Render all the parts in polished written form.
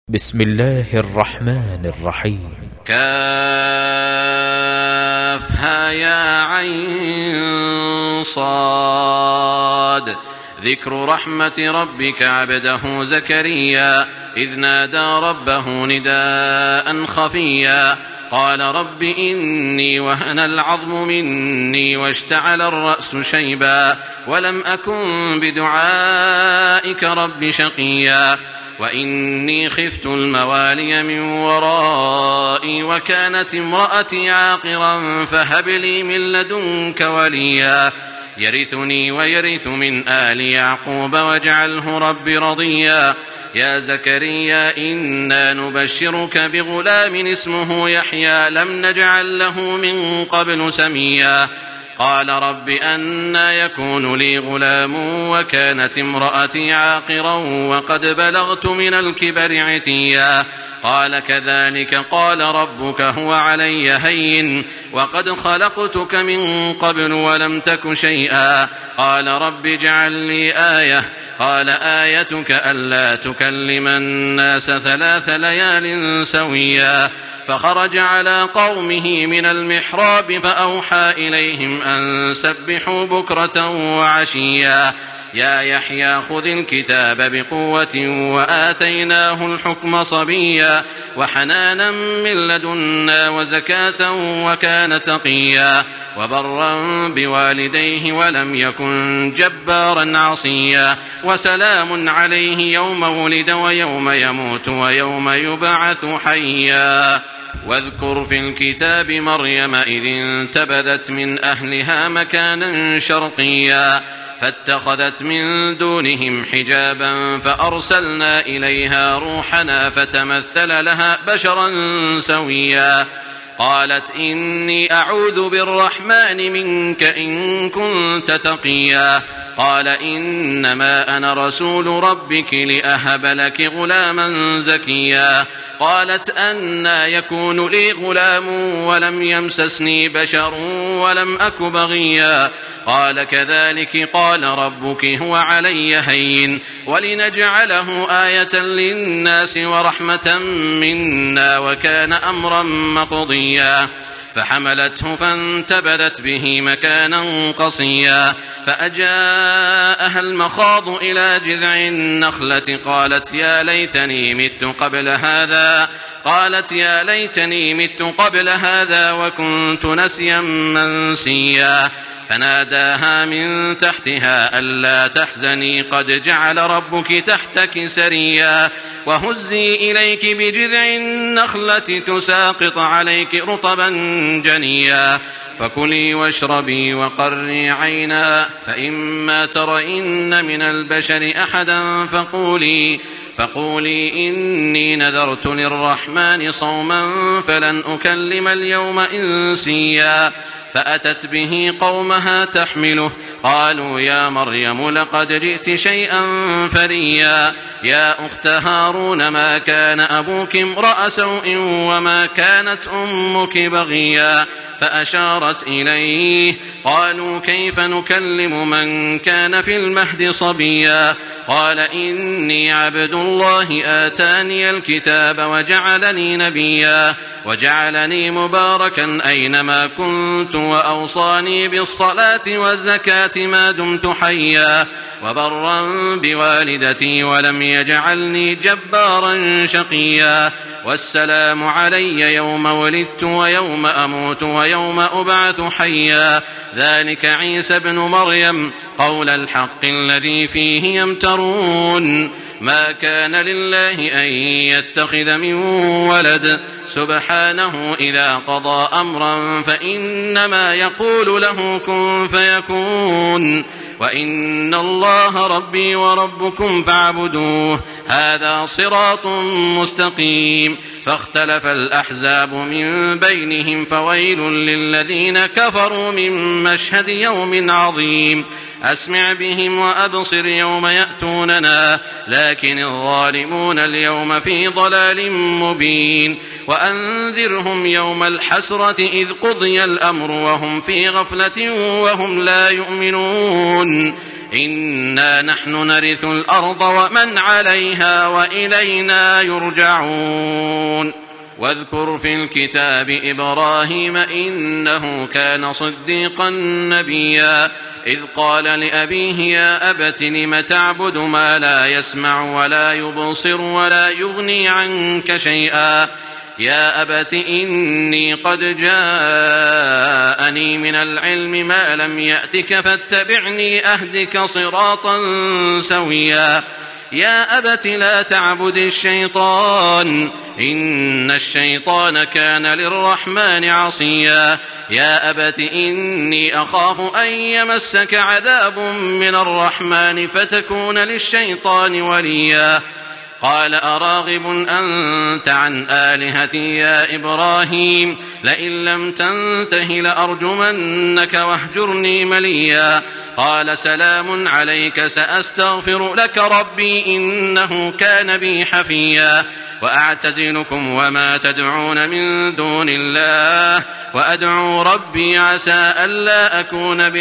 بسم الله الرحمن الرحيم. كافها يا عين صاد. ذكر رحمة ربك عبده زكريا إذ نادى ربه نداء خفيا قال رب إني وهن العظم مني واشتعل الرأس شيبا ولم أكن بدعائك رب شقيا وإني خفت الموالي من ورائي وكانت امرأتي عاقرا فهب لي من لدنك وليا يرثني ويرث من آل يعقوب واجعله رب رضيا يا زكريا إنا نبشرك بغلام اسمه يحيى لم نجعل له من قبل سميا قال رب أنى يكون لي غلام وكانت امرأتي عاقرا وقد بلغت من الكبر عتيا قال كذلك قال ربك هو علي هين وقد خلقتك من قبل ولم تك شيئا قال رب اجعل لي آية قال آيتك ألا تكلم الناس 3 ليال سويا فخرج على قومه من المحراب فأوحى إليهم أن سبحوا بكرة وعشيا يا يحيى خذ الكتاب بقوة وآتيناه الحكم صبيا وحنانا من لدنا وزكاة وكان تقيا وبرا بوالديه ولم يكن جبارا عصيا وسلام عليه يوم ولد ويوم يموت ويوم يبعث حيا واذكر في الكتاب مريم إذ انتبذت من أهلها مكانا شرقيا فاتخذت من دونهم حجابا فأرسلنا إليها روحنا فتمثل لها بشرا سويا قالت إني أعوذ بالرحمن منك إن كنت تقيا قال إنما أنا رسول ربك لأهب لك غلاما زكيا قالت أنى يكون لي غلام ولم يمسسني بشر ولم أك بغيا قال كذلك قال ربك هو علي هين ولنجعله آية للناس ورحمة منا وكان أمرا مقضيا فحملته فانتبذت به مكانا قصيا فأجاءها المخاض إلى جذع النخلة قالت يا ليتني مت قبل هذا وكنت نسيا منسيا فناداها من تحتها ألا تحزني قد جعل ربك تحتك سريا وهزي إليك بجذع النخلة تساقط عليك رطبا جنيا فكلي واشربي وقري عينا فإما ترين من البشر أحدا فقولي إني نذرت للرحمن صوما فلن أكلم اليوم إنسيا فأتت به قومها تحمله قالوا يا مريم لقد جئت شيئا فريا يا أخت هارون ما كان أبوك امرأ سوء وما كانت أمك بغيا فأشارت إليه قالوا كيف نكلم من كان في المهد صبيا قال إني عبد الله آتاني الكتاب وجعلني نبيا وجعلني مباركا أينما كنت وأوصاني بالصلاة والزكاة ما دمت حيا وبرا بوالدتي ولم يجعلني جبارا شقيا والسلام علي يوم ولدت ويوم أموت ويوم أبعث حيا ذلك عيسى بن مريم قول الحق الذي فيه يمترون ما كان لله أن يتخذ من ولد سبحانه إذا قضى أمرا فإنما يقول له كن فيكون وإن الله ربي وربكم فاعبدوه هذا صراط مستقيم فاختلف الأحزاب من بينهم فويل للذين كفروا من مشهد يوم عظيم أسمع بهم وأبصر يوم يأتوننا لكن الظالمون اليوم في ضلال مبين وأنذرهم يوم الحسرة إذ قضي الأمر وهم في غفلة وهم لا يؤمنون إنا نحن نرث الأرض ومن عليها وإلينا يرجعون. واذكر في الكتاب إبراهيم إنه كان صديقا نبيا إذ قال لأبيه يا أبت لم تعبد ما لا يسمع ولا يبصر ولا يغني عنك شيئا يا أبت إني قد جاءني من العلم ما لم يأتك فاتبعني أهدك صراطا سويا يا أبت لا تعبد الشيطان إن الشيطان كان للرحمن عصيا يا أبت إني أخاف أن يمسك عذاب من الرحمن فتكون للشيطان وليا قال أراغب أنت عن آلهتي يا إبراهيم لئن لم تنته لأرجمنك واهجرني مليا قال سلام عليك سأستغفر لك ربي إنه كان بي حفيا وأعتزلكم وما تدعون من دون الله وأدعو ربي عسى ألا أكون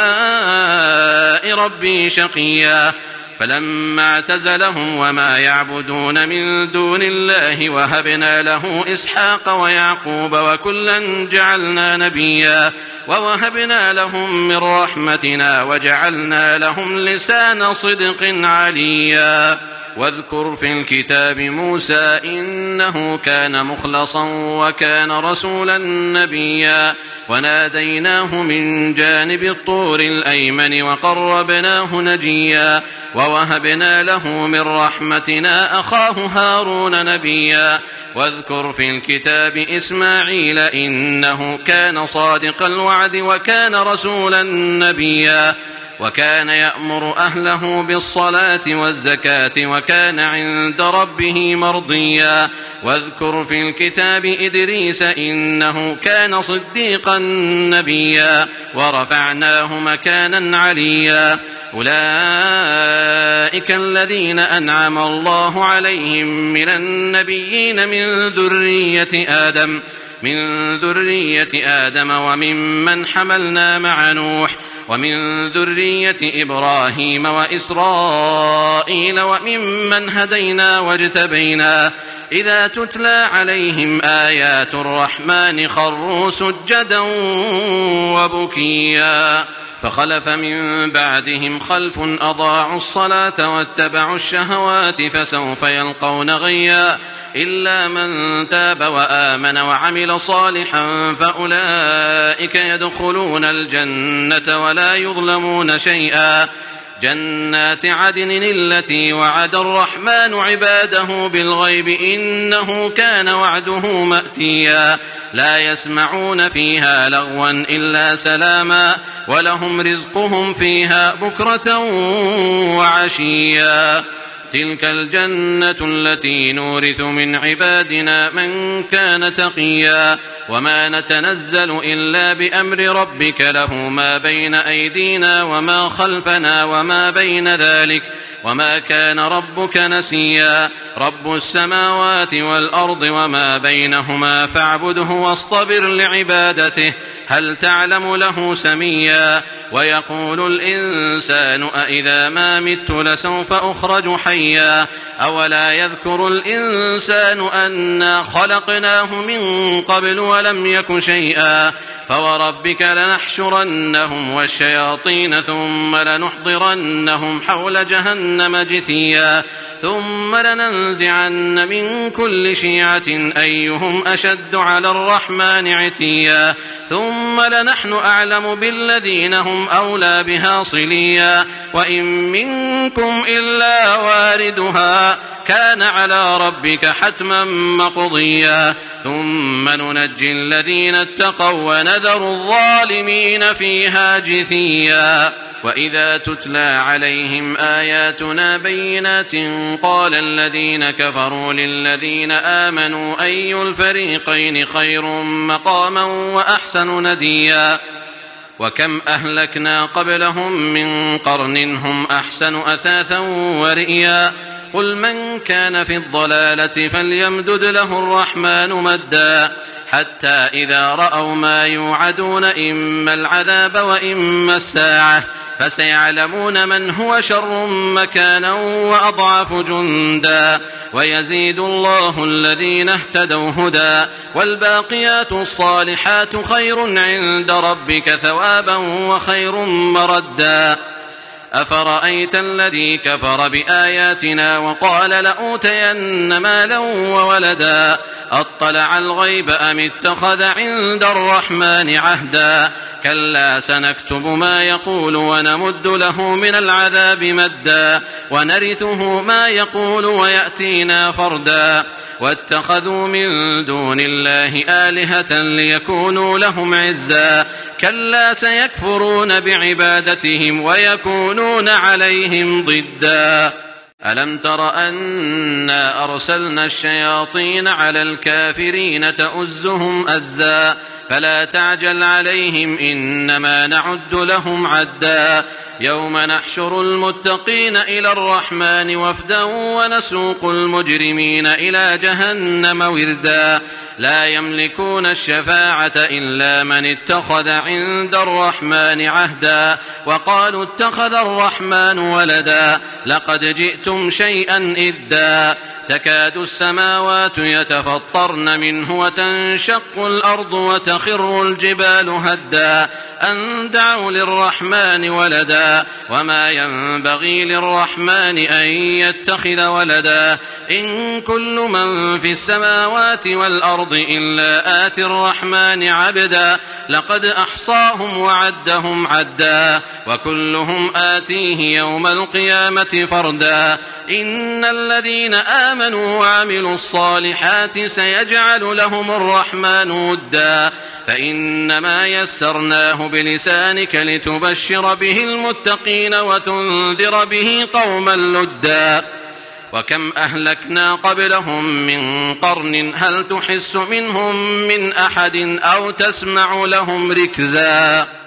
بدعاء ربي شقيا فلما اعتزلهم وما يعبدون من دون الله وهبنا له إسحاق ويعقوب وكلا جعلنا نبيا ووهبنا لهم من رحمتنا وجعلنا لهم لسان صدق عليا واذكر في الكتاب موسى إنه كان مخلصا وكان رسولا نبيا وناديناه من جانب الطور الأيمن وقربناه نجيا ووهبنا له من رحمتنا أخاه هارون نبيا واذكر في الكتاب إسماعيل إنه كان صادق الوعد وكان رسولا نبيا وكان يأمر أهله بالصلاة والزكاة وكان عند ربه مرضيا واذكر في الكتاب إدريس إنه كان صديقا نبيا ورفعناه مكانا عليا أولئك الذين أنعم الله عليهم من النبيين من ذرية آدم وممن حملنا مع نوح ومن ذرية إبراهيم وإسرائيل وممن هدينا واجتبينا إذا تتلى عليهم آيات الرحمن خروا سجدا وبكيا فخلف من بعدهم خلف أضاعوا الصلاة واتبعوا الشهوات فسوف يلقون غيا إلا من تاب وآمن وعمل صالحا فأولئك يدخلون الجنة ولا يظلمون شيئا جنات عدن التي وعد الرحمن عباده بالغيب إنه كان وعده مأتيا لا يسمعون فيها لغوا إلا سلاما ولهم رزقهم فيها بكرة وعشيا تلك الجنة التي نورث من عبادنا من كان تقيا وما نتنزل إلا بأمر ربك له ما بين أيدينا وما خلفنا وما بين ذلك وما كان ربك نسيا رب السماوات والأرض وما بينهما فاعبده واصطبر لعبادته هل تعلم له سميا ويقول الإنسان أإذا ما مت لسوف أخرج حيا أولا يذكر الإنسان أنا خلقناه من قبل ولم يك شيئا فوربك لنحشرنهم والشياطين ثم لنحضرنهم حول جهنم جثيا ثم لننزعن من كل شيعة أيهم أشد على الرحمن عتيا ثم لنحن أعلم بالذين هم أولى بها صليا وإن منكم إلا واردها كان على ربك حتما مقضيا ثم ننجي الذين اتقوا ونذر الظالمين فيها جثيا وإذا تتلى عليهم آياتنا بينات قال الذين كفروا للذين آمنوا أي الفريقين خير مقاما وأحسن نديا وكم أهلكنا قبلهم من قرن هم أحسن أثاثا ورئيا قل من كان في الضلالة فليمدد له الرحمن مدا حتى إذا رأوا ما يوعدون إما العذاب وإما الساعة فسيعلمون من هو شر مكانا وأضعف جندا ويزيد الله الذين اهتدوا هدى والباقيات الصالحات خير عند ربك ثوابا وخير مردا أفرأيت الذي كفر بآياتنا وقال لأوتين مالا وولدا أطلع الغيب أم اتخذ عند الرحمن عهدا كلا سنكتب ما يقول ونمد له من العذاب مدا ونرثه ما يقول ويأتينا فردا واتخذوا من دون الله آلهة ليكونوا لهم عزا كلا سيكفرون بعبادتهم ويكونون عليهم ضدا ألم تر أنا أرسلنا الشياطين على الكافرين تؤزهم أزا فلا تعجل عليهم إنما نعد لهم عدا يوم نحشر المتقين إلى الرحمن وفدا ونسوق المجرمين إلى جهنم وردا لا يملكون الشفاعة إلا من اتخذ عند الرحمن عهدا وقالوا اتخذ الرحمن ولدا لقد جئتم شيئا إدا تكاد السماوات يتفطرن منه وتنشق الأرض وتخر الجبال هدا أن دعوا للرحمن ولدا وما ينبغي للرحمن أن يتخذ ولدا إن كل من في السماوات والأرض إلا آتي الرحمن عبدا لقد أحصاهم وعدهم عدا وكلهم آتيه يوم القيامة فردا إن الذين آمنوا وعملوا الصالحات سيجعل لهم الرحمن ودا فإنما يسرناه بلسانك لتبشر به المتقين وتنذر به قوما لدا وكم أهلكنا قبلهم من قرن هل تحس منهم من أحد أو تسمع لهم ركزا